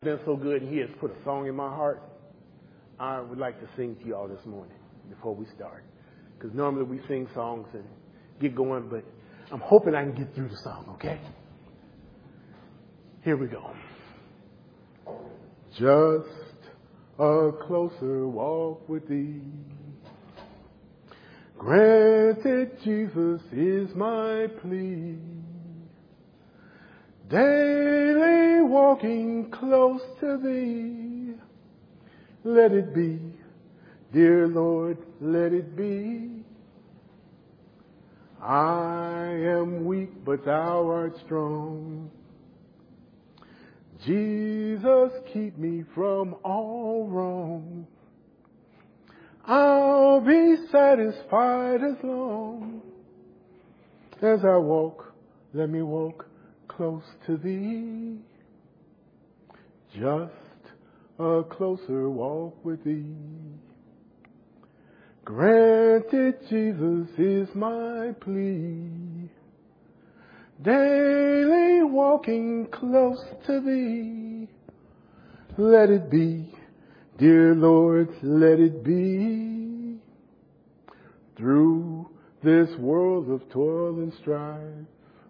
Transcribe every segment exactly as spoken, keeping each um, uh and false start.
Been so good, and he has put a song in my heart. I would like to sing to you all this morning before we start, because normally we sing songs and get going, but I'm hoping I can get through the song. Okay, here we go. Just a closer walk with thee, granted Jesus is my plea. Daily walking close to thee, let it be, dear Lord, let it be. I am weak, but thou art strong. Jesus, keep me from all wrong. I'll be satisfied as long as I walk, let me walk close to thee, just a closer walk with thee. Granted, Jesus is my plea. Daily walking close to thee, let it be, dear Lord, let it be. Through this world of toil and strife,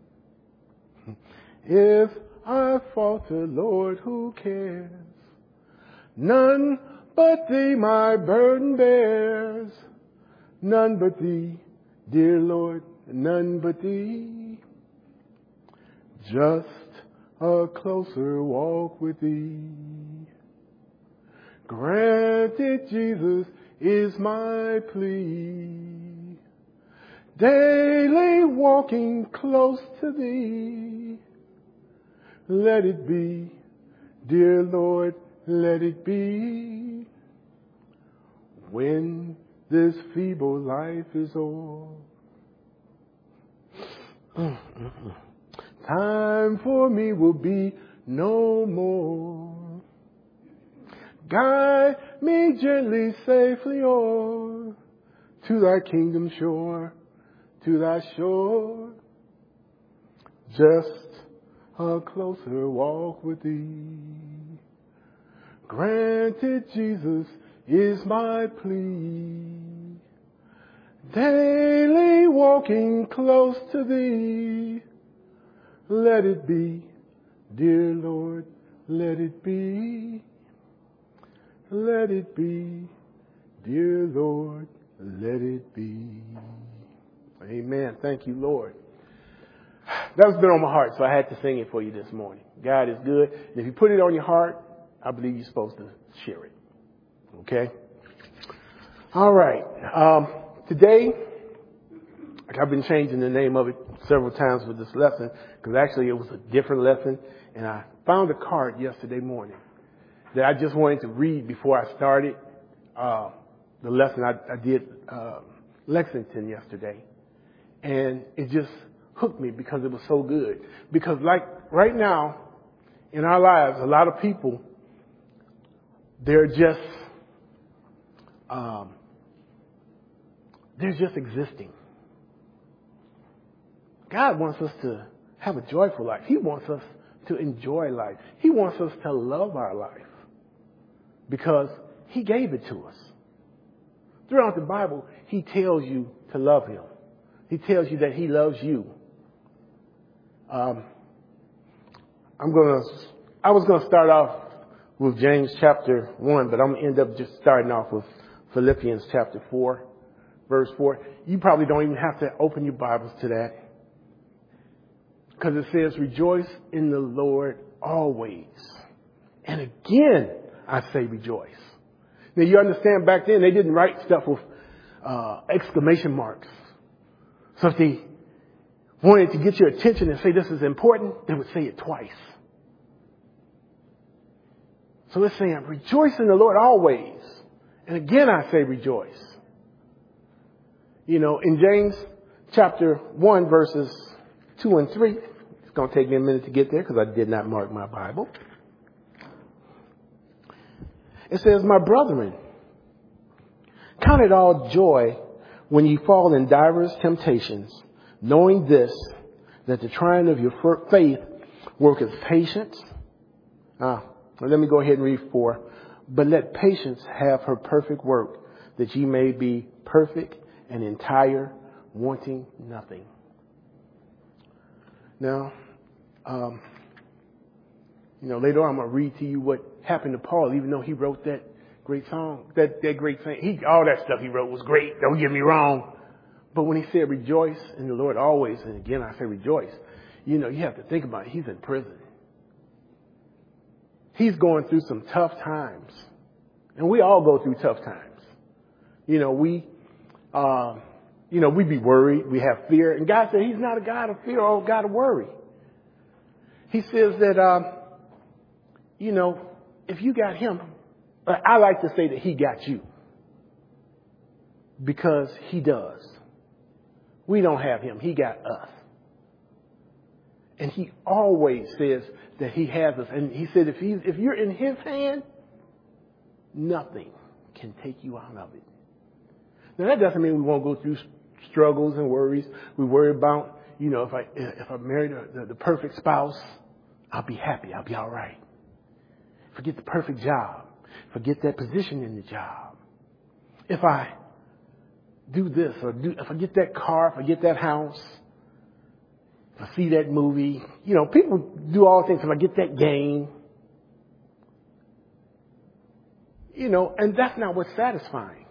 if I falter, Lord, who cares? None but thee my burden bears. None but thee, dear Lord, none but thee. Just a closer walk with thee. Granted, Jesus is my plea. Daily walking close to thee. Let it be, dear Lord, let it be. When this feeble life is o'er, time for me will be no more. Guide me gently, safely o'er to thy kingdom shore, to thy shore. Just a closer walk with thee. Granted, Jesus is my plea. Daily walking close to thee. Let it be, dear Lord, let it be. Let it be, dear Lord, let it be. Amen. Thank you, Lord. That's been on my heart, so I had to sing it for you this morning. God is good. And if you put it on your heart, I believe you're supposed to share it. Okay? All right. Um, today, I've been changing the name of it several times for this lesson, because actually it was a different lesson. And I found a card yesterday morning that I just wanted to read before I started uh, the lesson. I, I did uh, Lexington yesterday. And it just hooked me because it was so good. Because like right now in our lives, a lot of people, they're just, um, they're just existing. God wants us to have a joyful life. He wants us to enjoy life. He wants us to love our life because He gave it to us. Throughout the Bible, He tells you to love Him. He tells you that He loves you. Um, I'm gonna. I was gonna start off with James chapter one, but I'm gonna end up just starting off with Philippians chapter four, verse four. You probably don't even have to open your Bibles to that, because it says, "Rejoice in the Lord always." And again, I say rejoice. Now you understand, back then they didn't write stuff with uh, exclamation marks. So if they wanted to get your attention and say this is important, they would say it twice. So it's saying, rejoice in the Lord always. And again, I say rejoice. You know, in James chapter one, verses two and three, it's going to take me a minute to get there because I did not mark my Bible. It says, my brethren, count it all joy when ye fall in divers temptations, knowing this, that the trying of your faith worketh patience. Ah, let me go ahead and read four. But let patience have her perfect work, that ye may be perfect and entire, wanting nothing. Now, um, you know, later on I'm going to read to you what happened to Paul, even though he wrote that great song, that, that great thing. He, all that stuff he wrote was great. Don't get me wrong. But when he said rejoice in the Lord always, and again I say rejoice, you know, you have to think about it. He's in prison. He's going through some tough times. And we all go through tough times. You know, we, uh, you know, we be worried. We have fear. And God said he's not a God of fear or a God of worry. He says that, um, you know, if you got him, I like to say that he got you. Because he does. We don't have him. He got us. And he always says that he has us. And he said if he's, if you're in his hand, nothing can take you out of it. Now that doesn't mean we won't go through struggles and worries. We worry about, you know, if I if I marry the, the perfect spouse, I'll be happy. I'll be all right. If I get the perfect job, if I get that position in the job, if I do this or do, if I get that car, if I get that house, if I see that movie, you know, people do all things. If I get that game, you know, and that's not what's satisfying.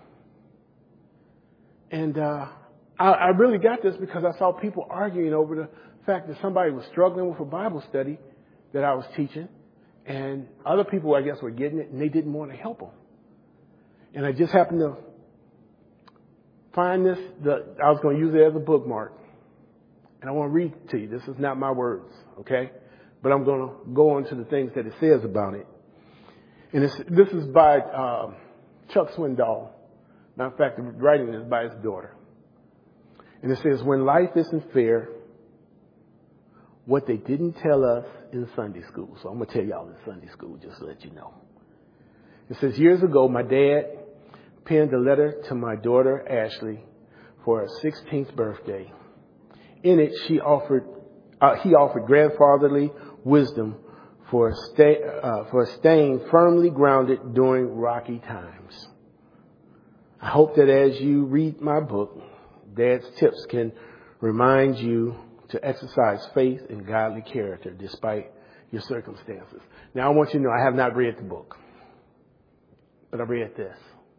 And uh, I, I really got this because I saw people arguing over the fact that somebody was struggling with a Bible study that I was teaching, and other people, I guess, were getting it, and they didn't want to help them. And I just happened to find this. The, I was going to use it as a bookmark. And I want to read to you. This is not my words, okay? But I'm going to go on to the things that it says about it. And it's, this is by uh, Chuck Swindoll. Matter of fact, the writing is by his daughter. And it says, when life isn't fair, what they didn't tell us in Sunday school. So I'm going to tell y'all in Sunday school, just to let you know. It says, years ago, my dad penned a letter to my daughter, Ashley, for her sixteenth birthday. In it, she offered, uh, he offered grandfatherly wisdom for, stay, uh, for staying firmly grounded during rocky times. I hope that as you read my book, Dad's tips can remind you to exercise faith and godly character despite your circumstances. Now, I want you to know I have not read the book, but I read this.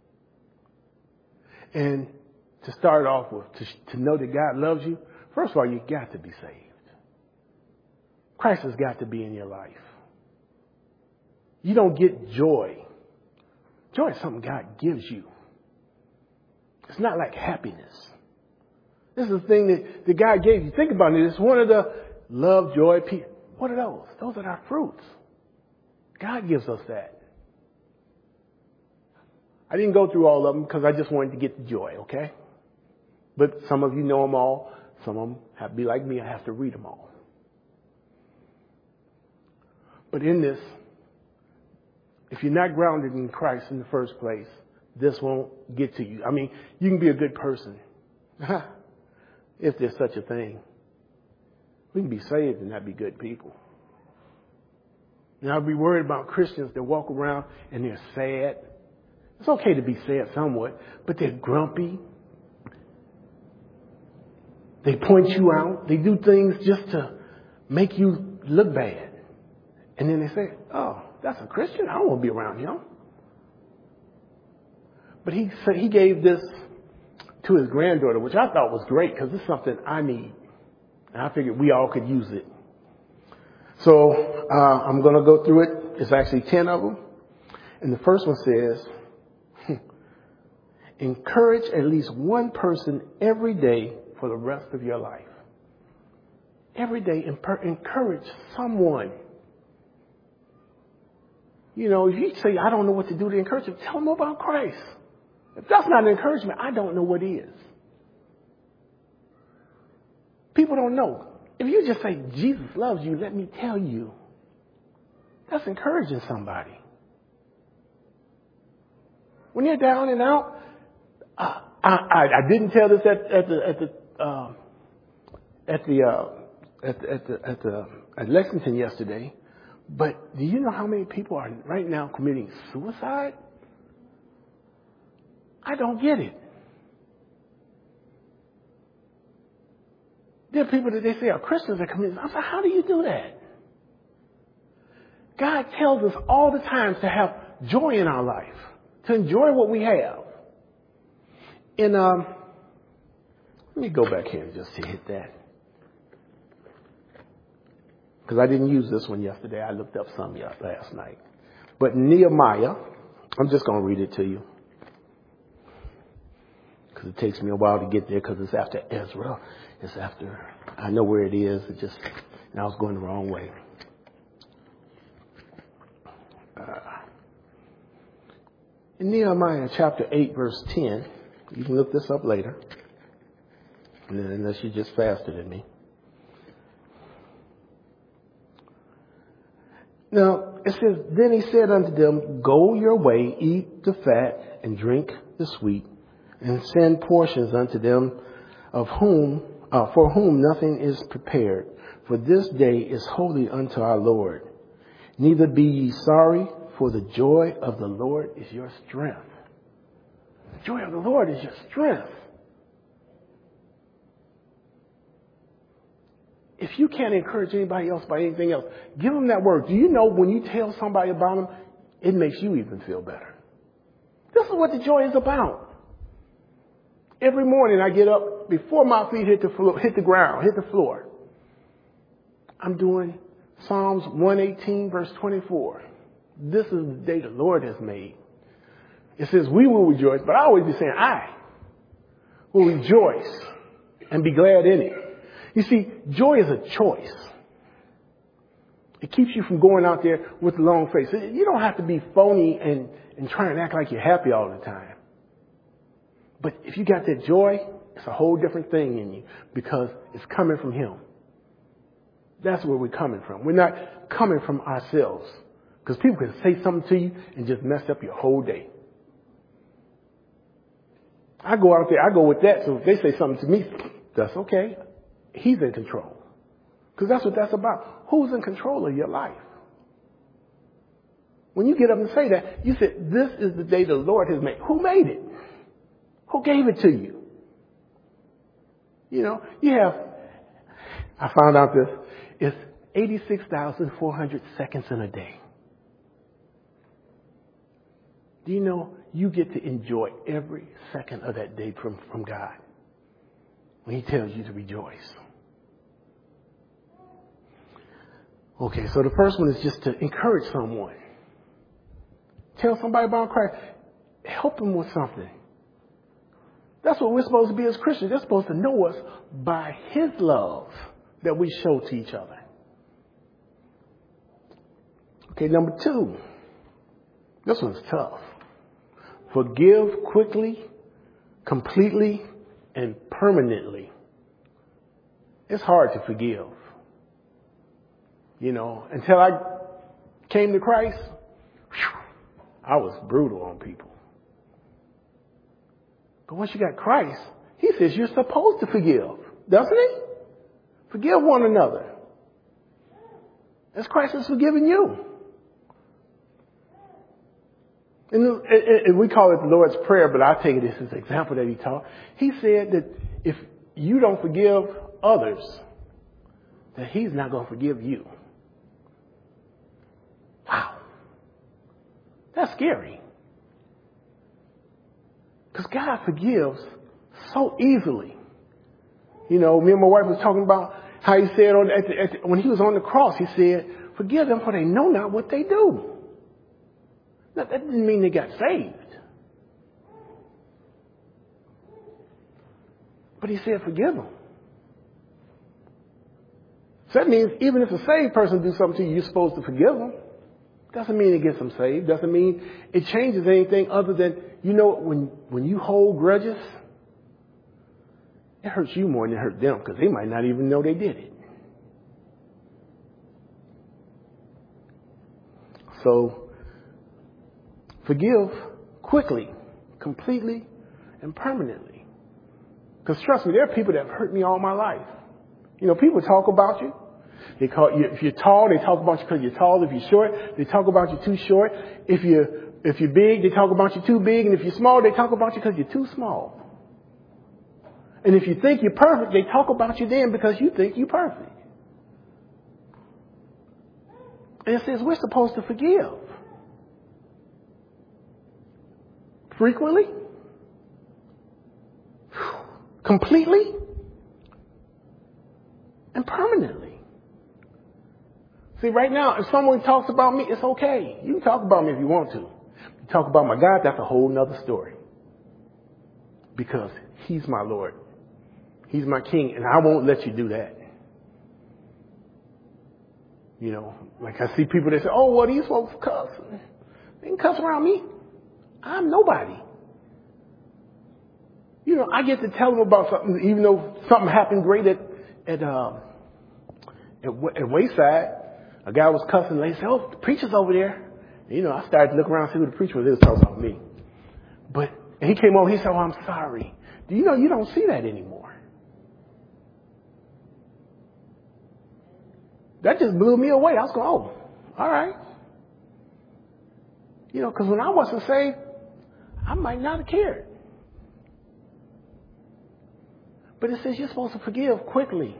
And to start off with, to, to know that God loves you, first of all, you got to be saved. Christ has got to be in your life. You don't get joy. Joy is something God gives you. It's not like happiness. This is the thing that, that God gave you. Think about it. It's one of the love, joy, peace. What are those? Those are our fruits. God gives us that. I didn't go through all of them because I just wanted to get the joy, okay? But some of you know them all. Some of them have to be like me. I have to read them all. But in this, if you're not grounded in Christ in the first place, this won't get to you. I mean, you can be a good person. If there's such a thing. We can be saved and not be good people. Now, I'll be worried about Christians that walk around and they're sad. It's okay to be sad somewhat, but they're grumpy. They point you out. They do things just to make you look bad. And then they say, oh, that's a Christian? I don't want to be around him. But he said he gave this to his granddaughter, which I thought was great because it's something I need. And I figured we all could use it. So uh, I'm going to go through it. It's actually ten of them. And the first one says, encourage at least one person every day for the rest of your life. Every day, encourage someone. You know, if you say, I don't know what to do to encourage them, tell them about Christ. If that's not an encouragement, I don't know what is. People don't know. If you just say, Jesus loves you, let me tell you, that's encouraging somebody. When you're down and out, uh, I, I, I didn't tell this at, at the at the uh, at the uh, at the, at the at the at Lexington yesterday, But do you know how many people are right now committing suicide? I don't get it. There are people that they say are Christians that commit. I said, how do you do that? God tells us all the time to have joy in our life, to enjoy what we have. And um, let me go back here and just to hit that. Because I didn't use this one yesterday. I looked up some last night. But Nehemiah, I'm just going to read it to you. Because it takes me a while to get there because it's after Ezra. It's after, I know where it is. It just, and I was going the wrong way. Uh, in Nehemiah chapter eight, verse ten, you can look this up later, unless you're just faster than me. Now, it says, then he said unto them, go your way, eat the fat, and drink the sweet, and send portions unto them of whom, uh, for whom nothing is prepared. For this day is holy unto our Lord. Neither be ye sorry, for the joy of the Lord is your strength. The joy of the Lord is your strength. If you can't encourage anybody else by anything else, give them that word. Do you know when you tell somebody about them, it makes you even feel better? This is what the joy is about. Every morning I get up before my feet hit the floor, hit the ground, hit the floor. I'm doing Psalms one eighteen, verse twenty-four. This is the day the Lord has made. It says we will rejoice, but I always be saying I will rejoice and be glad in it. You see, joy is a choice. It keeps you from going out there with a long face. You don't have to be phony and, and trying to act like you're happy all the time. But if you got that joy, it's a whole different thing in you because it's coming from Him. That's where we're coming from. We're not coming from ourselves. Because people can say something to you and just mess up your whole day. I go out there, I go with that. So if they say something to me, that's okay. He's in control. Because that's what that's about. Who's in control of your life? When you get up and say that, you said, this is the day the Lord has made. Who made it? Who gave it to you? You know, you have, I found out this, it's eighty-six thousand four hundred seconds in a day. Do you know you get to enjoy every second of that day from, from God when He tells you to rejoice? Okay, so the first one is just to encourage someone. Tell somebody about Christ. Help them with something. That's what we're supposed to be as Christians. They're supposed to know us by His love that we show to each other. Okay, number two. This one's tough. Forgive quickly, completely, and permanently. It's hard to forgive. You know, until I came to Christ, whew, I was brutal on people. But once you got Christ, He says you're supposed to forgive, doesn't He? Forgive one another as Christ has forgiven you. And, and we call it the Lord's Prayer, but I take it as His example that He taught. He said that if you don't forgive others, that He's not going to forgive you. Wow. That's scary. Because God forgives so easily. You know, me and my wife was talking about how He said on, at the, at the, when He was on the cross, He said, forgive them for they know not what they do. Now, that didn't mean they got saved. But He said, forgive them. So that means even if a saved person do something to you, you're supposed to forgive them. Doesn't mean it gets them saved. Doesn't mean it changes anything other than, you know, when, when you hold grudges, it hurts you more than it hurt them because they might not even know they did it. So, forgive quickly, completely, and permanently. Because trust me, there are people that have hurt me all my life. You know, people talk about you. They call you, if you're tall, they talk about you because you're tall. If you're short, they talk about you too short. If you're, if you're big, they talk about you too big. And if you're small, they talk about you because you're too small. And if you think you're perfect, they talk about you then because you think you're perfect. And it says we're supposed to forgive. Frequently? Completely? And permanently. See, right now, if someone talks about me, it's okay. You can talk about me if you want to. You talk about my God, that's a whole nother story. Because He's my Lord. He's my King, and I won't let you do that. You know, like I see people that say, oh, well, these folks cuss. They can cuss around me. I'm nobody. You know, I get to tell them about something, even though something happened great at at uh, at, at Wayside. A guy was cussing, and they said, oh, the preacher's over there. And, you know, I started to look around and see who the preacher was. They was talking about me. But and he came over, he said, oh, I'm sorry. Do you know you don't see that anymore? That just blew me away. I was going, oh, all right. You know, because when I wasn't saved, I might not have cared. But it says you're supposed to forgive quickly.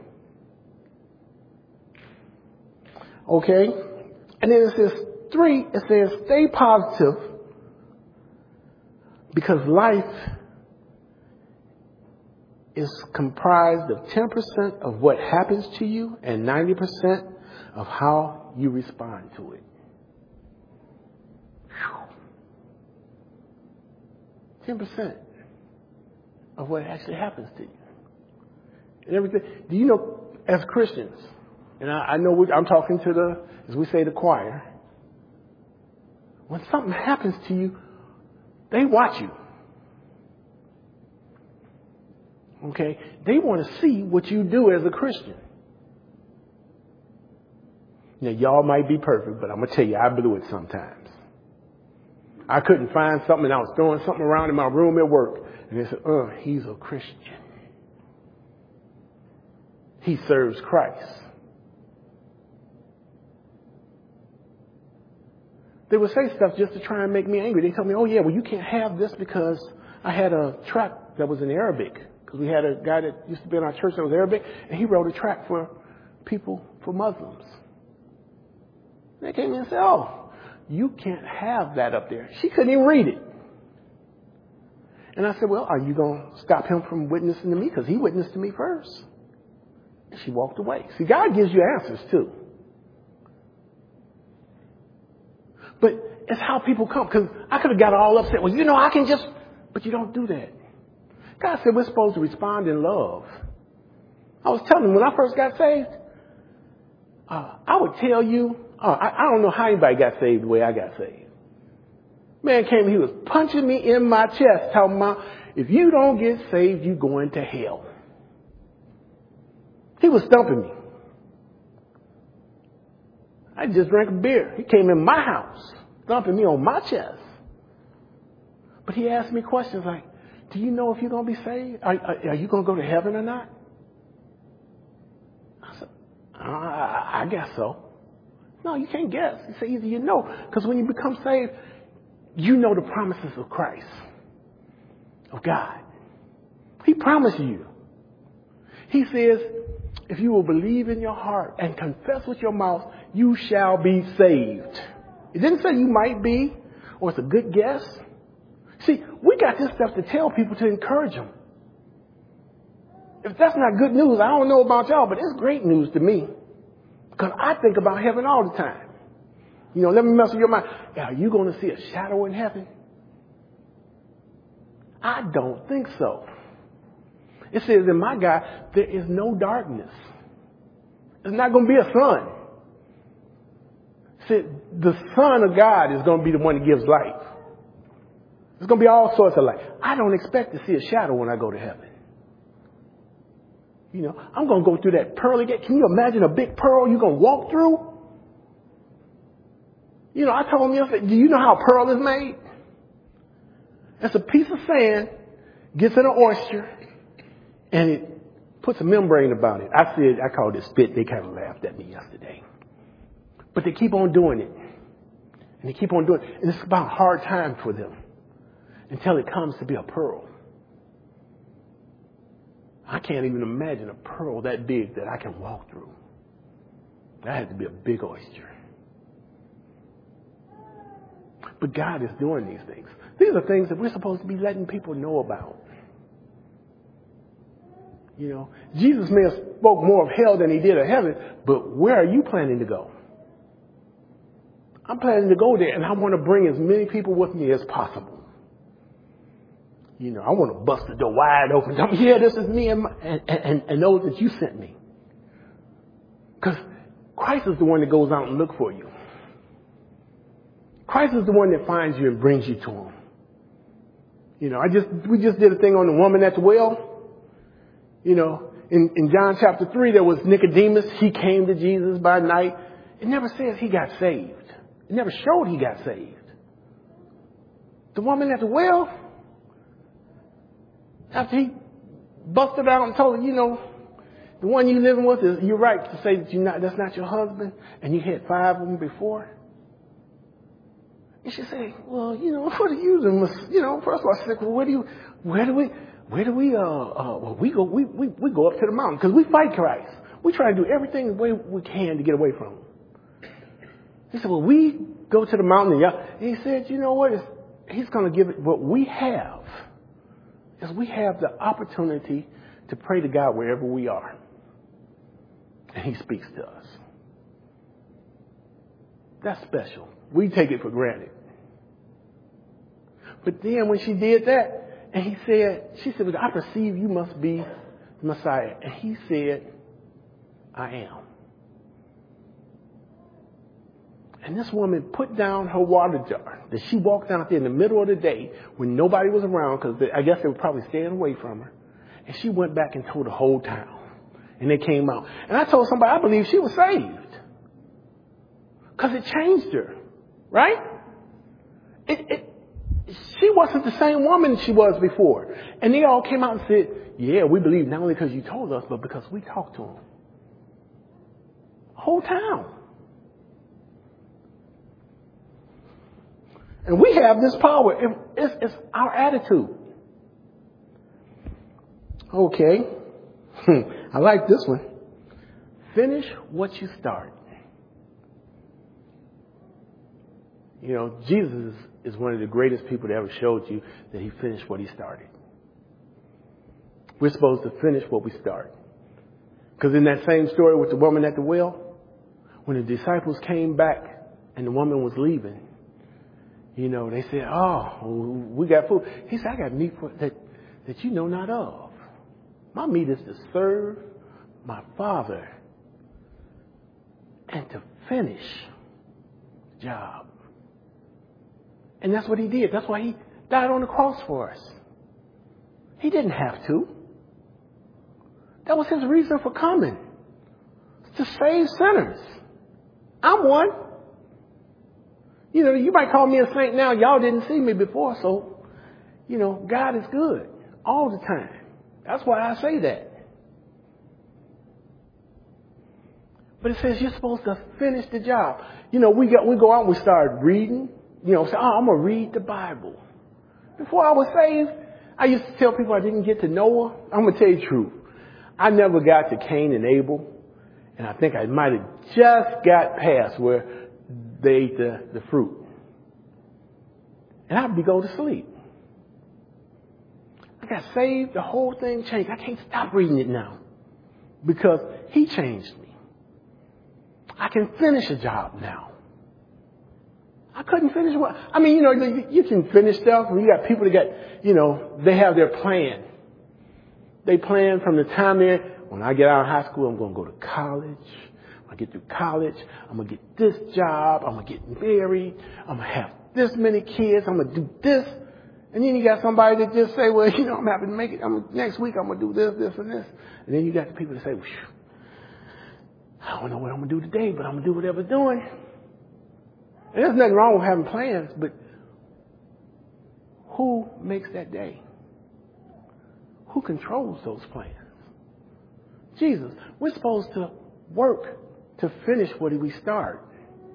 Okay? And then it says three, it says stay positive because life is comprised of ten percent of what happens to you and ninety percent of how you respond to it. ten percent of what actually happens to you. And everything. Do you know, as Christians, and I, I know we, I'm talking to the, as we say, the choir, when something happens to you, they watch you. Okay? They want to see what you do as a Christian. Now, y'all might be perfect, but I'm going to tell you, I blew it sometimes. I couldn't find something, and I was throwing something around in my room at work. And they said, oh, he's a Christian. He serves Christ. They would say stuff just to try and make me angry. They tell me, oh, yeah, well, you can't have this because I had a tract that was in Arabic. Because we had a guy that used to be in our church that was Arabic, and he wrote a tract for people, for Muslims. They came in and said, oh, you can't have that up there. She couldn't even read it. And I said, well, are you going to stop him from witnessing to me? Because he witnessed to me first. And she walked away. See, God gives you answers too. But it's how people come. Because I could have got all upset. Well, you know, I can just, but you don't do that. God said we're supposed to respond in love. I was telling him when I first got saved, uh, I would tell you, uh, I, I don't know how anybody got saved the way I got saved. Man came, he was punching me in my chest, talking about, if you don't get saved, you're going to hell. He was stumping me. I just drank a beer. He came in my house, thumping me on my chest. But he asked me questions like, do you know if you're going to be saved? Are, are, are you going to go to heaven or not? I said, I, I guess so. No, you can't guess. He said, either you know. Because when you become saved, you know the promises of Christ, of God. He promised you. He says, if you will believe in your heart and confess with your mouth, you shall be saved. It didn't say you might be, or it's a good guess. See, we got this stuff to tell people to encourage them. If that's not good news, I don't know about y'all, but it's great news to me. Because I think about heaven all the time. You know, let me mess with your mind. Are you going to see a shadow in heaven? I don't think so. It says in my God, there is no darkness. There's not going to be a sun. It said the Son of God is going to be the one that gives life. There's going to be all sorts of light. I don't expect to see a shadow when I go to heaven. You know, I'm going to go through that pearly gate. Can you imagine a big pearl you're going to walk through? You know, I told him yesterday, do you know how pearl is made? It's a piece of sand, gets in an oyster, and it puts a membrane about it. I said, I called it spit. They kind of laughed at me yesterday. But they keep on doing it. And they keep on doing it. And it's about a hard time for them until it comes to be a pearl. I can't even imagine a pearl that big that I can walk through. That had to be a big oyster. But God is doing these things. These are things that we're supposed to be letting people know about. You know, Jesus may have spoke more of hell than he did of heaven, but where are you planning to go? I'm planning to go there, and I want to bring as many people with me as possible. You know, I want to bust the door wide open. Tell me, yeah, this is me and, my, and, and, and those that you sent me. Because Christ is the one that goes out and look for you. Christ is the one that finds you and brings you to him. You know, I just we just did a thing on the woman at the well. You know, in, in John chapter three, there was Nicodemus. He came to Jesus by night. It never says he got saved. It never showed he got saved. The woman at the well, after he busted out and told her, you know, the one you living with, is you're right to say that you're not, that's not your husband, and you had five of them before. And she said, well, you know, what are you doing? You know, first of all, she said, well, where do you, where do we, where do we, uh, uh, well, we go, we, we, we go up to the mountain because we fight Christ. We try to do everything the way we can to get away from him. He said, well, we go to the mountain. And, y'all, and he said, you know what? It's, he's going to give it what we have. Is we have the opportunity to pray to God wherever we are. And he speaks to us. That's special. We take it for granted. But then when she did that, and he said, she said, well, I perceive you must be the Messiah. And he said, I am. And this woman put down her water jar that she walked out there in the middle of the day when nobody was around, because I guess they were probably staying away from her. And she went back and told the whole town. And they came out. And I told somebody I believe she was saved. Because it changed her. Right? It, it, she wasn't the same woman she was before. And they all came out and said, yeah, we believe not only because you told us, but because we talked to them. Whole town. And we have this power. It, it's, it's our attitude. Okay. I like this one. Finish what you start. You know, Jesus is one of the greatest people that ever showed you that he finished what he started. We're supposed to finish what we start. Because in that same story with the woman at the well, when the disciples came back and the woman was leaving, you know, they said, oh, we got food. He said, I got meat for, that, that you know not of. My meat is to serve my Father and to finish the job. And that's what he did. That's why he died on the cross for us. He didn't have to. That was his reason for coming. To save sinners. I'm one. You know, you might call me a saint now. Y'all didn't see me before, so, you know, God is good all the time. That's why I say that. But it says you're supposed to finish the job. You know, we got we go out and we start reading. You know, say, oh, I'm going to read the Bible. Before I was saved, I used to tell people I didn't get to Noah. I'm going to tell you the truth. I never got to Cain and Abel. And I think I might have just got past where they ate the, the fruit. And I'd be going to sleep. I got saved. The whole thing changed. I can't stop reading it now. Because he changed me. I can finish a job now. I couldn't finish what, I mean, you know, you can finish stuff and you got people that got, you know, they have their plan. They plan from the time they're, when I get out of high school, I'm going to go to college. When I get through college, I'm going to get this job. I'm going to get married. I'm going to have this many kids. I'm going to do this. And then you got somebody that just say, well, you know, I'm happy to make it. I'm, next week I'm going to do this, this, and this. And then you got the people that say, well, I don't know what I'm going to do today, but I'm going to do whatever I'm doing. And there's nothing wrong with having plans, but who makes that day? Who controls those plans? Jesus. We're supposed to work to finish what we start.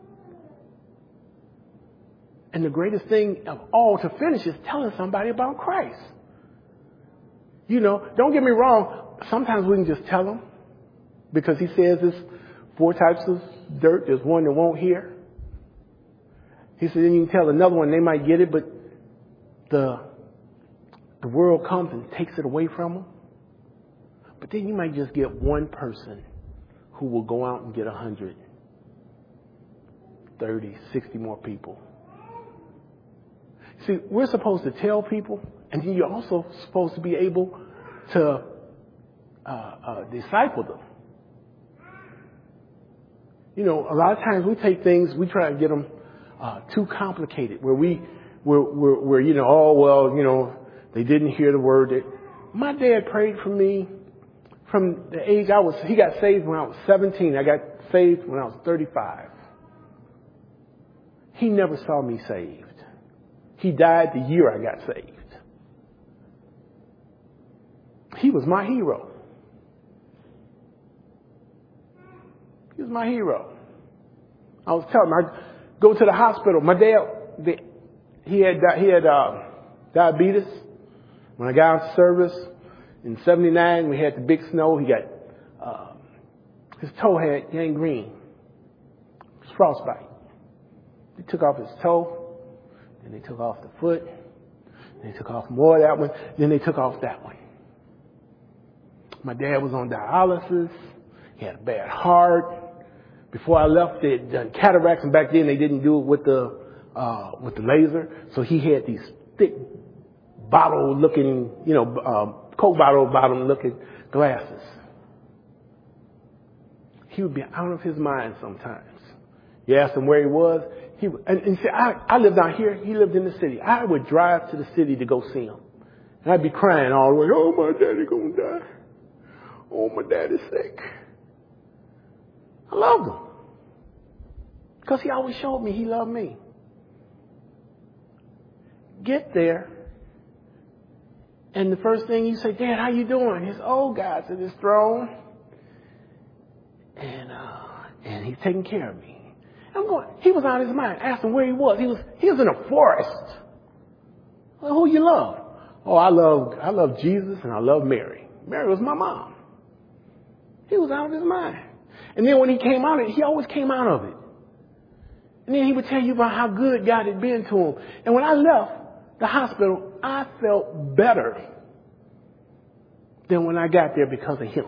And the greatest thing of all to finish is telling somebody about Christ. You know, don't get me wrong. Sometimes we can just tell them because he says there's four types of dirt. There's one that won't hear. He said, then you can tell another one, they might get it, but the, the world comes and takes it away from them. But then you might just get one person who will go out and get one hundred, thirty, sixty more people. See, we're supposed to tell people, and then you're also supposed to be able to uh, uh, disciple them. You know, a lot of times we take things, we try to get them uh, too complicated, where we, we're, we're, we're, you know, oh, well, you know, they didn't hear the word. That my dad prayed for me from the age I was, he got saved when I was seventeen. I got saved when I was thirty-five. He never saw me saved. He died the year I got saved. He was my hero. He was my hero. I was telling him, I go to the hospital. My dad, the, he had he had uh, diabetes. When I got out of service in seventy-nine, we had the big snow. He got uh, his toe had gangrene. It was frostbite. They took off his toe. Then they took off the foot. Then they took off more of that one. Then they took off that one. My dad was on dialysis. He had a bad heart. Before I left, they had done cataracts, and back then they didn't do it with the uh, with the laser. So he had these thick bottle-looking, you know, uh, Coke bottle bottom-looking glasses. He would be out of his mind sometimes. You asked him where he was. He would, and, and see, I, I lived down here. He lived in the city. I would drive to the city to go see him, and I'd be crying all the way. Oh, my daddy gonna die. Oh, my daddy's sick. I loved him because he always showed me he loved me. Get there, and the first thing you say, Dad, how you doing? He says, oh, God's at his throne, and uh, and he's taking care of me. I'm going. He was out of his mind. Asked him where he was. He was he was in a forest. Well, who you love? Oh, I love I love Jesus and I love Mary. Mary was my mom. He was out of his mind. And then when he came out of it, he always came out of it. And then he would tell you about how good God had been to him. And when I left the hospital, I felt better than when I got there because of him.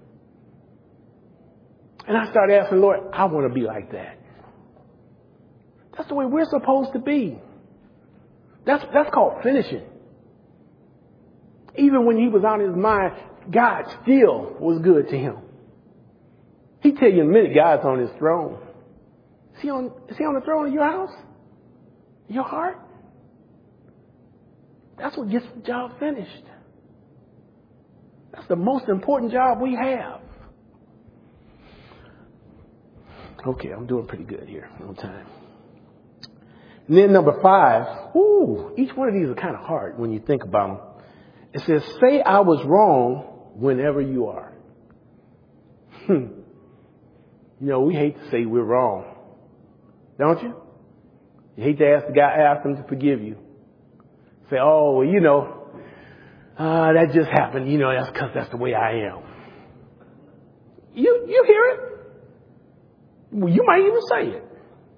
And I started asking, Lord, I want to be like that. That's the way we're supposed to be. That's that's called finishing. Even when he was out of his mind, God still was good to him. He'd tell you in a minute, God's on his throne. Is he on, is he on the throne of your house? Your heart? That's what gets the job finished. That's the most important job we have. Okay, I'm doing pretty good here on time. And then number five, ooh, each one of these are kind of hard when you think about them. It says, say I was wrong whenever you are. Hmm. You know, we hate to say we're wrong. Don't you? You hate to ask the guy, ask him to forgive you. Say, oh, well, you know, uh, that just happened. You know, that's because that's the way I am. You, you hear it. Well, you might even say it.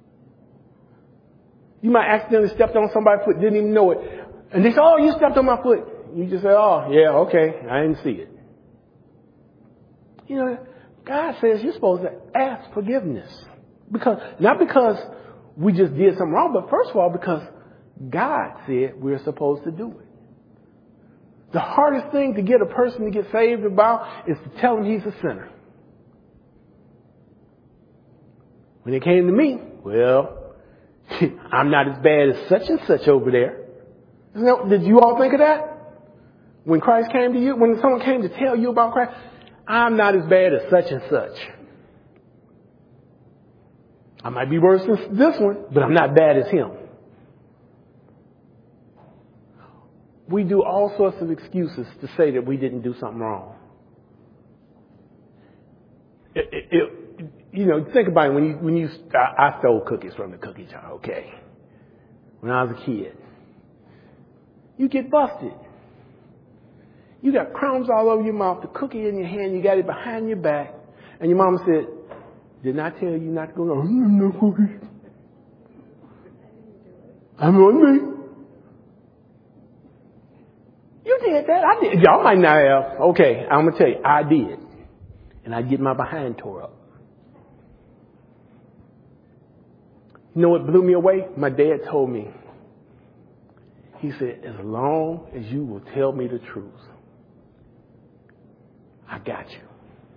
You might accidentally stepped on somebody's foot, didn't even know it. And they say, oh, you stepped on my foot. You just say, oh, yeah, okay, I didn't see it. You know, God says you're supposed to ask forgiveness. Because, not because we just did something wrong, but first of all, because God said we're supposed to do it. The hardest thing to get a person to get saved about is to tell him he's a sinner. When it came to me, well, I'm not as bad as such and such over there. Isn't that, did you all think of that? When Christ came to you, when someone came to tell you about Christ, I'm not as bad as such and such. I might be worse than this one, but I'm not bad as him. We do all sorts of excuses to say that we didn't do something wrong. you know, think about it. When you, when you, I, I stole cookies from the cookie jar, okay? When I was a kid. You get busted. You got crumbs all over your mouth, the cookie in your hand, you got it behind your back, and your mama said, didn't I tell you not to go no, no cookies? I'm on me. You did that. I did. Y'all might not have. Okay, I'm going to tell you, I did. And I get my behind tore up. You know what blew me away? My dad told me. He said, as long as you will tell me the truth, I got you.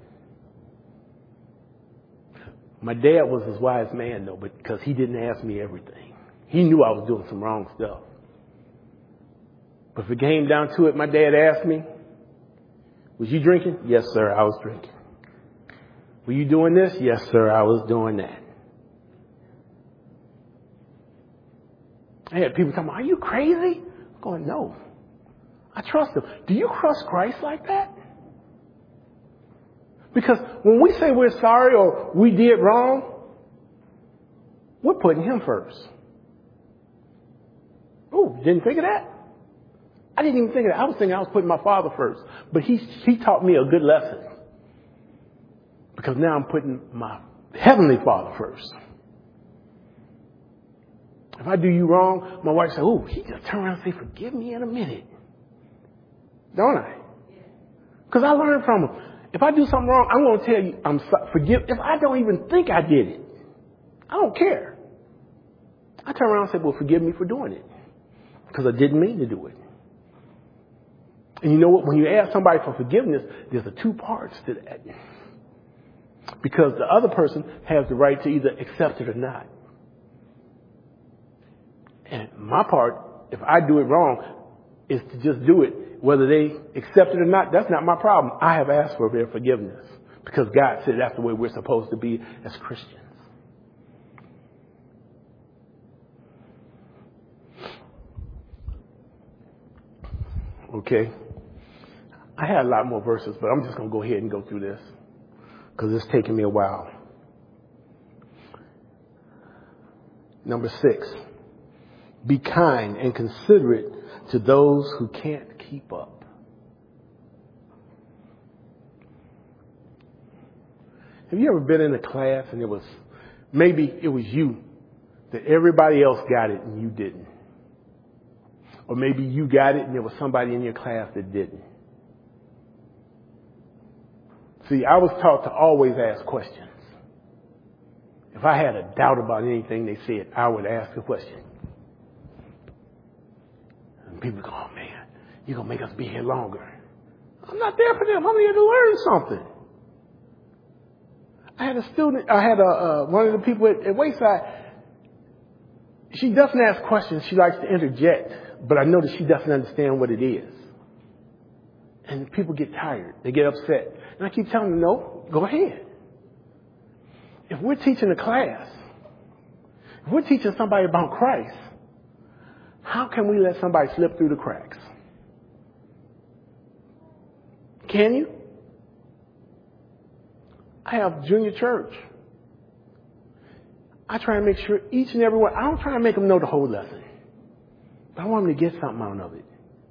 My dad was his wise man, though, but because he didn't ask me everything. He knew I was doing some wrong stuff. But if it came down to it, my dad asked me, was you drinking? Yes, sir, I was drinking. Were you doing this? Yes, sir, I was doing that. I had people tell me, are you crazy? I'm going, no. I trust him. Do you trust Christ like that? Because when we say we're sorry or we did wrong, we're putting him first. Oh, didn't think of that? I didn't even think of that. I was thinking I was putting my father first. But he, he taught me a good lesson. Because now I'm putting my heavenly Father first. If I do you wrong, my wife says, oh, he just turn around and say, forgive me in a minute. Don't I? Because I learned from him. If I do something wrong, I'm going to tell you, I'm sorry, forgive. If I don't even think I did it, I don't care. I turn around and say, well, forgive me for doing it. Because I didn't mean to do it. And you know what? When you ask somebody for forgiveness, there's a two parts to that. Because the other person has the right to either accept it or not. And my part, if I do it wrong, is to just do it. Whether they accept it or not, that's not my problem. I have asked for their forgiveness. Because God said that's the way we're supposed to be as Christians. Okay. I had a lot more verses, but I'm just going to go ahead and go through this. Because it's taking me a while. Number six. Be kind and considerate to those who can't keep up. Have you ever been in a class and it was, maybe it was you, that everybody else got it and you didn't? Or maybe you got it and there was somebody in your class that didn't. See, I was taught to always ask questions. If I had a doubt about anything they said, I would ask a question. And people go, oh man, you're going to make us be here longer. I'm not there for them. I'm here to learn something. I had a student, I had a, uh, one of the people at, at Wayside. She doesn't ask questions. She likes to interject, but I know that she doesn't understand what it is. And people get tired. They get upset. And I keep telling them, no, go ahead. If we're teaching a class, if we're teaching somebody about Christ, how can we let somebody slip through the cracks? Can you? I have junior church. I try and make sure each and every one, I don't try to make them know the whole lesson. But I want them to get something out of it.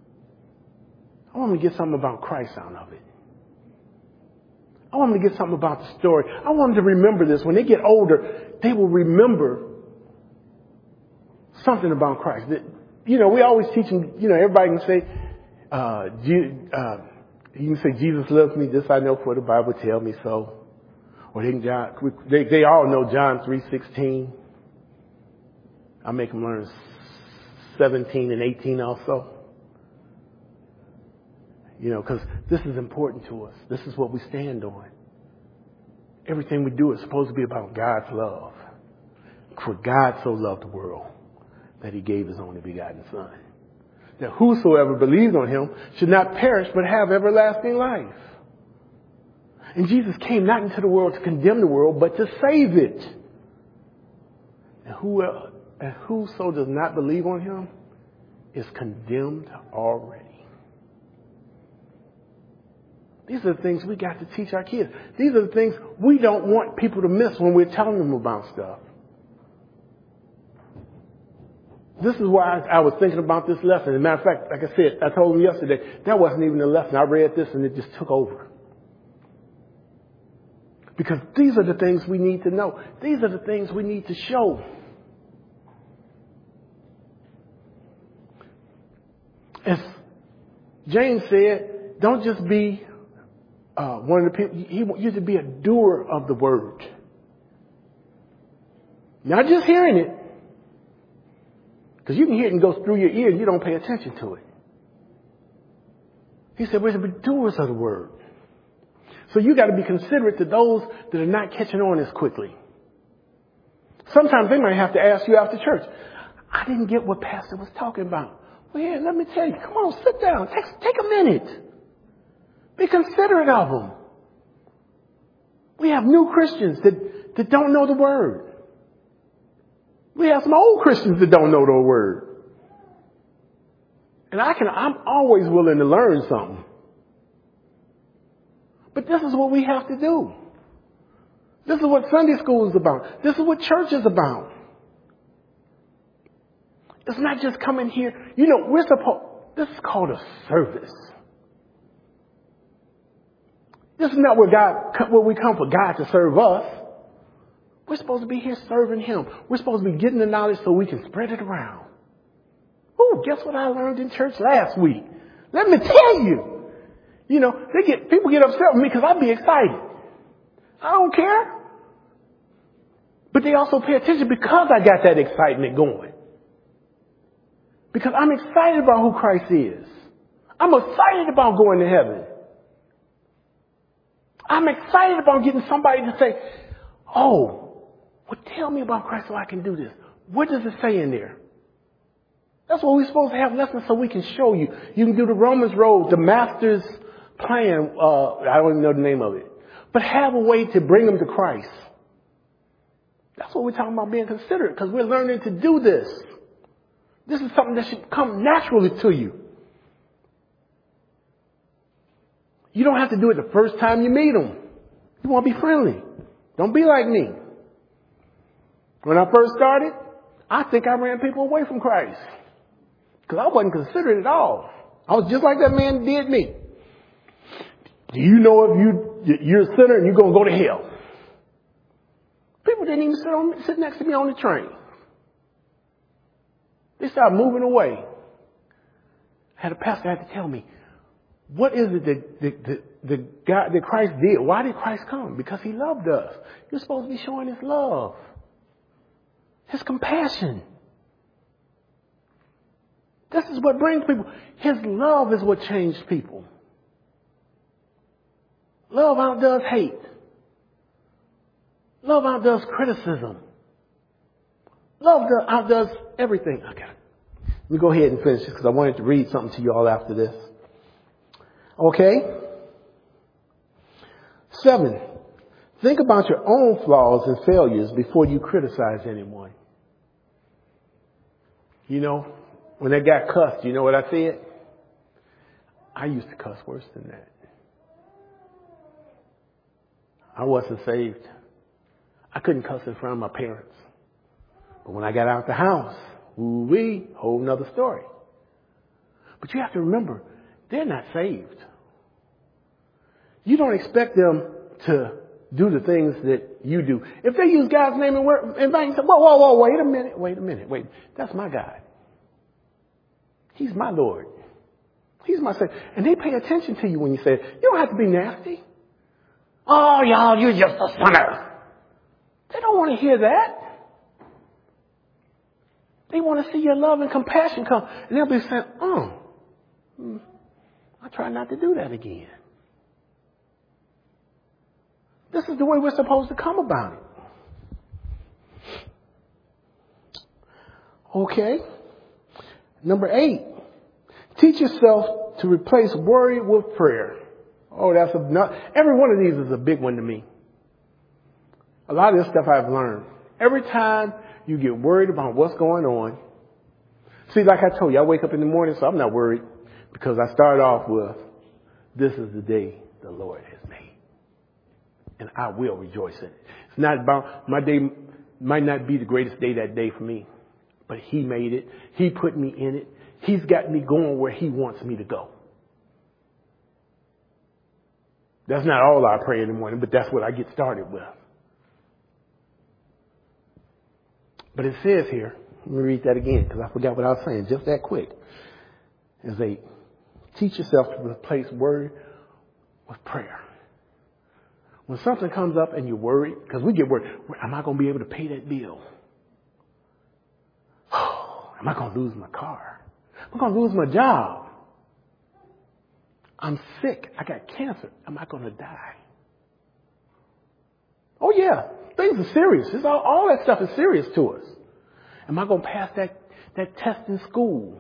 I want them to get something about Christ out of it. I want them to get something about the story. I want them to remember this. When they get older, they will remember something about Christ. You know, we always teach them, you know, everybody can say, uh, uh, you can say, Jesus loves me, this I know for the Bible tell me so. Or they, can, they, they all know John three sixteen. I make them learn seventeen and eighteen also. You know, because this is important to us. This is what we stand on. Everything we do is supposed to be about God's love. For God so loved the world that he gave his only begotten Son. That whosoever believes on him should not perish but have everlasting life. And Jesus came not into the world to condemn the world, but to save it. And, who, and whoso does not believe on him is condemned already. These are the things we got to teach our kids. These are the things we don't want people to miss when we're telling them about stuff. This is why I, I was thinking about this lesson. As a matter of fact, like I said, I told them yesterday, that wasn't even a lesson. I read this and it just took over. Because these are the things we need to know. These are the things we need to show. As James said, don't just be uh, one of the people. He wants you to be a doer of the word. Not just hearing it. Because you can hear it and go through your ears and you don't pay attention to it. He said we're to be doers of the word. So you got to be considerate to those that are not catching on as quickly. Sometimes they might have to ask you after church, I didn't get what Pastor was talking about. Well, yeah, let me tell you. Come on, sit down. Take, take a minute. Be considerate of them. We have new Christians that, that don't know the word. We have some old Christians that don't know the word. And I can, I'm always willing to learn something. But this is what we have to do. This is what Sunday school is about. This is what church is about. It's not just coming here. You know, we're supposed, this is called a service. This is not where God, where we come for God to serve us. We're supposed to be here serving Him. We're supposed to be getting the knowledge so we can spread it around. Oh, guess what I learned in church last week? Let me tell you. You know, they get people get upset with me because I be excited. I don't care. But they also pay attention because I got that excitement going. Because I'm excited about who Christ is. I'm excited about going to heaven. I'm excited about getting somebody to say, oh, well, tell me about Christ so I can do this. What does it say in there? That's what we're supposed to have lessons so we can show you. You can do the Romans Road, the Master's Plan. Uh, I don't even know the name of it. But have a way to bring them to Christ. That's what we're talking about being considerate, because we're learning to do this. This is something that should come naturally to you. You don't have to do it the first time you meet them. You want to be friendly. Don't be like me. When I first started, I think I ran people away from Christ. Because I wasn't considerate at all. I was just like that man did me. Do you know if you, you're a sinner and you're going to go to hell? People didn't even sit, on, sit next to me on the train. They started moving away. I had a pastor had to tell me, what is it that the, the, the God that Christ did? Why did Christ come? Because He loved us. You're supposed to be showing His love. His compassion. This is what brings people. His love is what changed people. Love outdoes hate. Love outdoes criticism. Love outdoes everything. Okay. Let me go ahead and finish this because I wanted to read something to you all after this. Okay? Seven. Think about your own flaws and failures before you criticize anyone. You know, when they got cussed, you know what I said? I used to cuss worse than that. I wasn't saved. I couldn't cuss in front of my parents. But when I got out the house, ooh-wee, whole nother story. But you have to remember, they're not saved. You don't expect them to do the things that you do. If they use God's name in word, in vain, say, whoa, whoa, whoa, wait a minute, wait a minute, wait. That's my God. He's my Lord. He's my Savior. And they pay attention to you when you say it. You don't have to be nasty. Oh, y'all, you're just a sinner. They don't want to hear that. They want to see your love and compassion come. And they'll be saying, oh, I try not to do that again. This is the way we're supposed to come about it. Okay. Number eight, teach yourself to replace worry with prayer. Oh, that's a, not, every one of these is a big one to me. A lot of this stuff I've learned. Every time you get worried about what's going on. See, like I told you, I wake up in the morning, so I'm not worried because I start off with, this is the day the Lord has made. And I will rejoice in it. It's not about, my day might not be the greatest day that day for me, but he made it. He put me in it. He's got me going where he wants me to go. That's not all I pray in the morning, but that's what I get started with. But it says here, let me read that again because I forgot what I was saying just that quick. As they teach yourself to replace word with prayer. When something comes up and you're worried, because we get worried, am I going to be able to pay that bill? Oh, am I going to lose my car? Am I going to lose my job? I'm sick. I got cancer. Am I going to die? Oh, yeah. Things are serious. It's all, all that stuff is serious to us. Am I going to pass that, that test in school?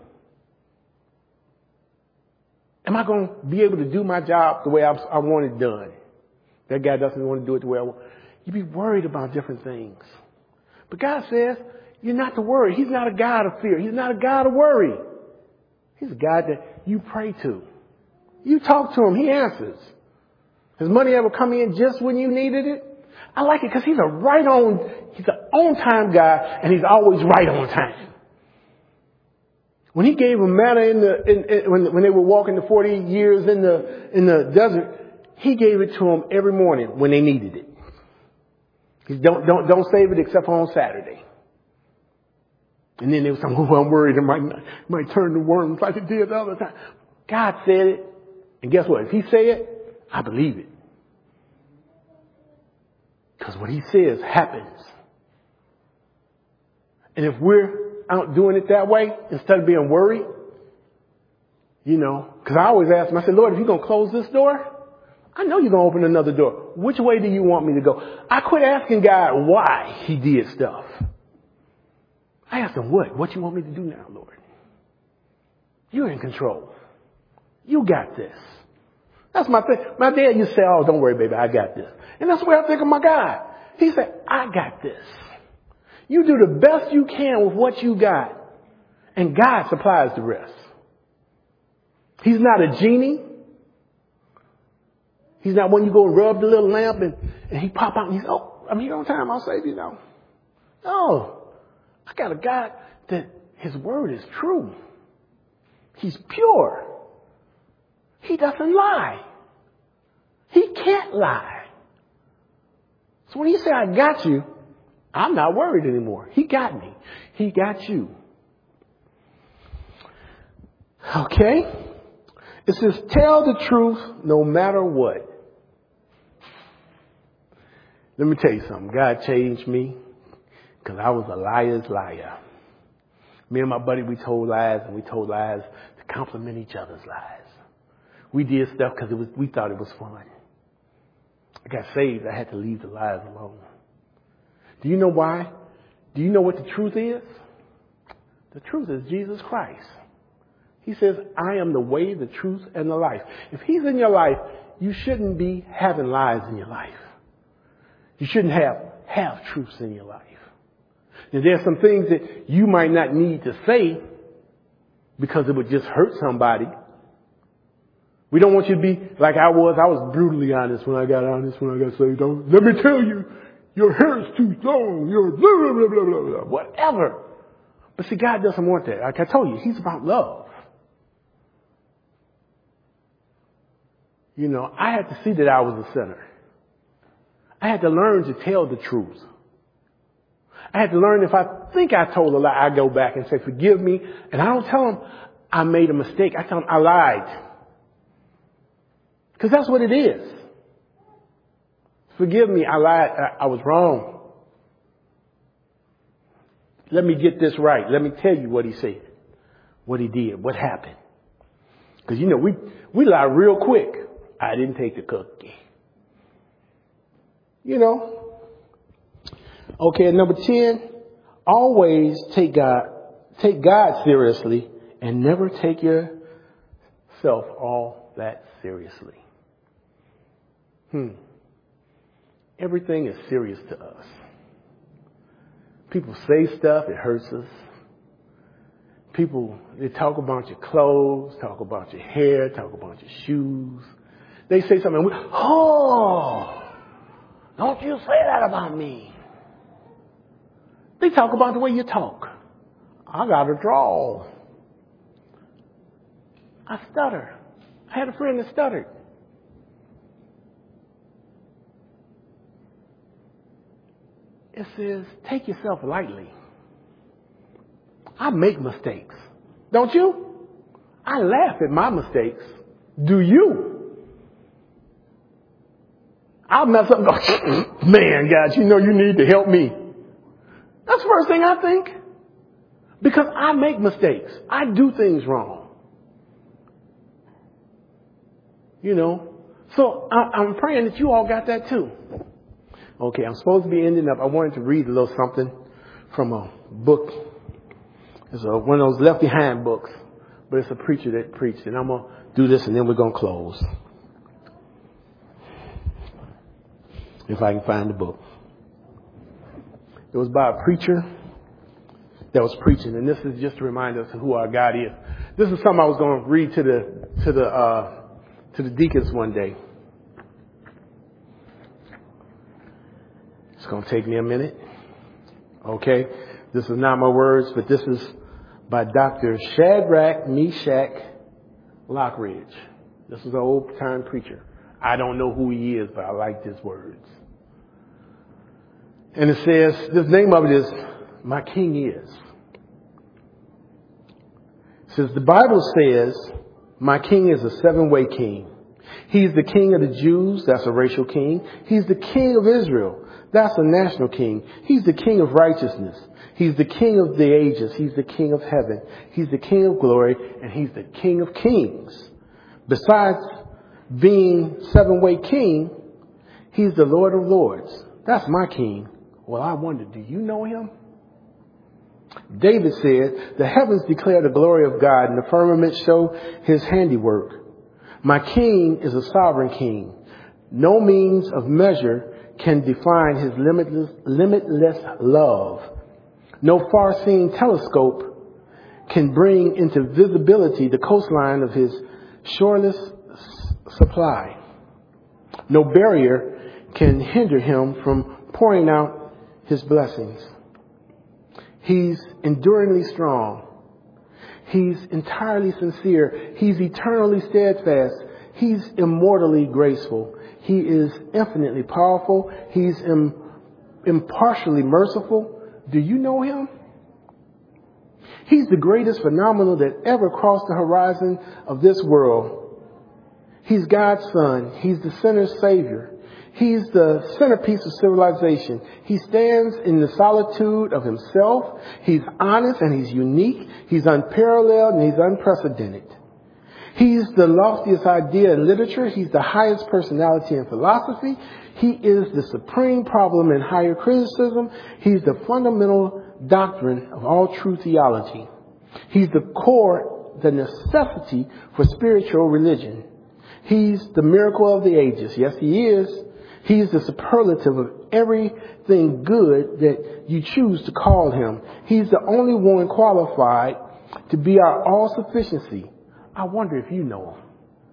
Am I going to be able to do my job the way I, I want it done? That guy doesn't want to do it the way I want. You be worried about different things. But God says, you're not to worry. He's not a God of fear. He's not a God of worry. He's a God that you pray to. You talk to him. He answers. Has money ever come in just when you needed it? I like it because he's a right on, he's an on time guy and he's always right on time. When he gave them manna in the, in, in, when, when they were walking the forty years in the, in the desert, he gave it to them every morning when they needed it. He said, don't, don't, don't save it except for on Saturday. And then they were saying, oh, I'm worried it might, it might turn to worms like it did the other time. God said it. And guess what? If he say it, I believe it. Because what he says happens. And if we're out doing it that way, instead of being worried, you know, because I always ask him, I said, Lord, if you're going to close this door, I know you're going to open another door. Which way do you want me to go? I quit asking God why he did stuff. I asked him, what? What you want me to do now, Lord? You're in control. You got this. That's my thing. My dad used to say, oh, don't worry, baby, I got this. And that's the way I think of my God. He said, I got this. You do the best you can with what you got. And God supplies the rest. He's not a genie. He's not when you go and rub the little lamp and, and he pop out and he's, oh, I'm here on time. I'll save you now. No. I got a God that his word is true. He's pure. He doesn't lie. He can't lie. So when he said, I got you, I'm not worried anymore. He got me. He got you. Okay? It says, tell the truth no matter what. Let me tell you something. God changed me because I was a liar's liar. Me and my buddy, we told lies and we told lies to complement each other's lies. We did stuff because it was, we thought it was fun. I got saved. I had to leave the lies alone. Do you know why? Do you know what the truth is? The truth is Jesus Christ. He says, I am the way, the truth, and the life. If he's in your life, you shouldn't be having lies in your life. You shouldn't have half-truths in your life. And there's some things that you might not need to say because it would just hurt somebody. We don't want you to be like I was. I was brutally honest when I got honest, when I got saved. Don't, let me tell you, your hair is too long. You're blah, blah, blah, blah, blah, blah, whatever. But see, God doesn't want that. Like I told you, he's about love. You know, I had to see that I was a sinner. I had to learn to tell the truth. I had to learn if I think I told a lie, I go back and say, forgive me. And I don't tell them I made a mistake. I tell them I lied. Because that's what it is. Forgive me, I lied. I, I was wrong. Let me get this right. Let me tell you what he said, what he did, what happened. Because, you know, we, we lie real quick. I didn't take the cookie. You know. Okay, number ten, always take God, take God seriously and never take yourself all that seriously. Hmm. Everything is serious to us. People say stuff, it hurts us. People, they talk about your clothes, talk about your hair, talk about your shoes, They say something, and we, oh, don't you say that about me. They talk about the way you talk. I got a drawl. I stutter. I had a friend that stuttered. It says, take yourself lightly. I make mistakes. Don't you? I laugh at my mistakes. Do you? I'll mess up and go, man, God, you know you need to help me. That's the first thing I think. Because I make mistakes. I do things wrong. You know. So I, I'm praying that you all got that too. Okay, I'm supposed to be ending up. I wanted to read a little something from a book. It's a, one of those left behind books. But it's a preacher that preached. And I'm going to do this and then we're going to close. If I can find the book. It was by a preacher that was preaching. And this is just to remind us of who our God is. This is something I was going to read to the, to the, uh, to the deacons one day. It's going to take me a minute. Okay. This is not my words, but this is by Doctor Shadrach Meshach Lockridge. This is an old time preacher. I don't know who he is, but I like his words. And it says, the name of it is, My King Is. It says, the Bible says, my king is a seven-way king. He's the king of the Jews. That's a racial king. He's the king of Israel. That's a national king. He's the king of righteousness. He's the king of the ages. He's the king of heaven. He's the king of glory. And he's the king of kings. Besides being seven-way king, he's the Lord of lords. That's my king. Well, I wonder, do you know him? David said, the heavens declare the glory of God and the firmament show his handiwork. My king is a sovereign king. No means of measure can define his limitless, limitless love. No far-seeing telescope can bring into visibility the coastline of his shoreless supply. No barrier can hinder him from pouring out his blessings. He's enduringly strong. He's entirely sincere. He's eternally steadfast. He's immortally graceful. He is infinitely powerful. He's im- impartially merciful. Do you know him? He's the greatest phenomenon that ever crossed the horizon of this world. He's God's son. He's the sinner's savior. He's the centerpiece of civilization. He stands in the solitude of himself. He's honest and he's unique. He's unparalleled and he's unprecedented. He's the loftiest idea in literature. He's the highest personality in philosophy. He is the supreme problem in higher criticism. He's the fundamental doctrine of all true theology. He's the core, the necessity for spiritual religion. He's the miracle of the ages. Yes, he is. He's the superlative of everything good that you choose to call him. He's the only one qualified to be our all-sufficiency. I wonder if you know him.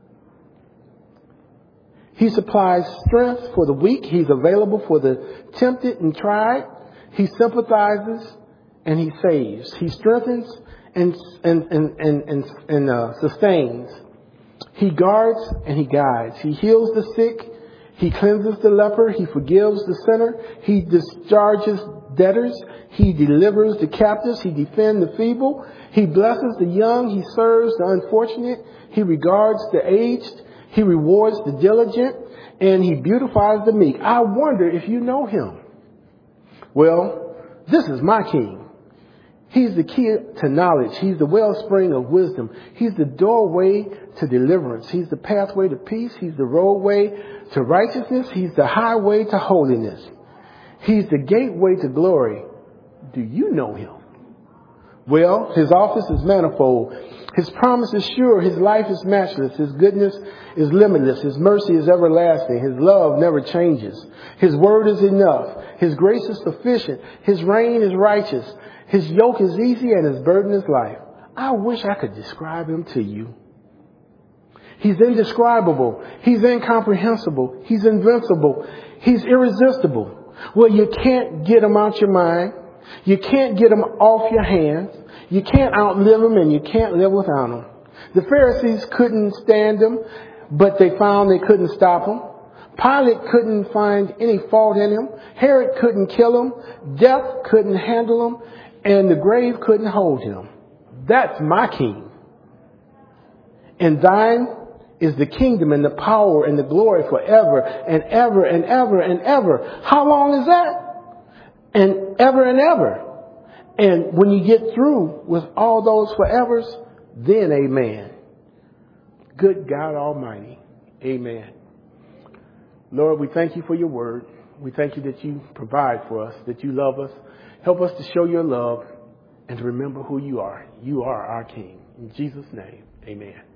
He supplies strength for the weak. He's available for the tempted and tried. He sympathizes and he saves. He strengthens and and and and and, and uh, sustains. He guards and he guides. He heals the sick. He cleanses the leper. He forgives the sinner. He discharges debtors. He delivers the captives. He defends the feeble. He blesses the young. He serves the unfortunate. He regards the aged. He rewards the diligent. And he beautifies the meek. I wonder if you know him. Well, this is my king. He's the key to knowledge. He's the wellspring of wisdom. He's the doorway to deliverance. He's the pathway to peace. He's the roadway to righteousness. He's the highway to holiness. He's the gateway to glory. Do you know him? Well, his office is manifold. His promise is sure. His life is matchless. His goodness is limitless. His mercy is everlasting. His love never changes. His word is enough. His grace is sufficient. His reign is righteous. His yoke is easy and his burden is light. I wish I could describe him to you. He's indescribable. He's incomprehensible. He's invincible. He's irresistible. Well, you can't get him out your mind. You can't get him off your hands. You can't outlive him, and you can't live without him. The Pharisees couldn't stand him, but they found they couldn't stop him. Pilate couldn't find any fault in him. Herod couldn't kill him. Death couldn't handle him. And the grave couldn't hold him. That's my king. And thine is the kingdom and the power and the glory forever and ever and ever and ever. How long is that? And ever and ever. And when you get through with all those forevers, then amen. Good God Almighty. Amen. Lord, we thank you for your word. We thank you that you provide for us, that you love us. Help us to show your love and to remember who you are. You are our King. In Jesus' name, amen.